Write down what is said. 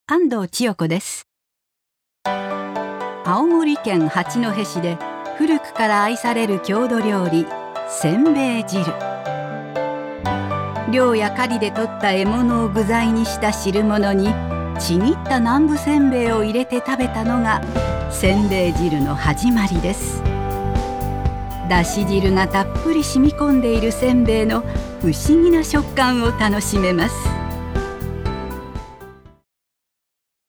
安藤千代子です。青森県八戸市で古くから愛される郷土料理、せんべい汁。漁や狩りで取った獲物を具材にした汁物にちぎった南部せんべいを入れて食べたのがせんべい汁の始まりです。だし汁がたっぷり染み込んでいるせんべいの不思議な食感を楽しめます。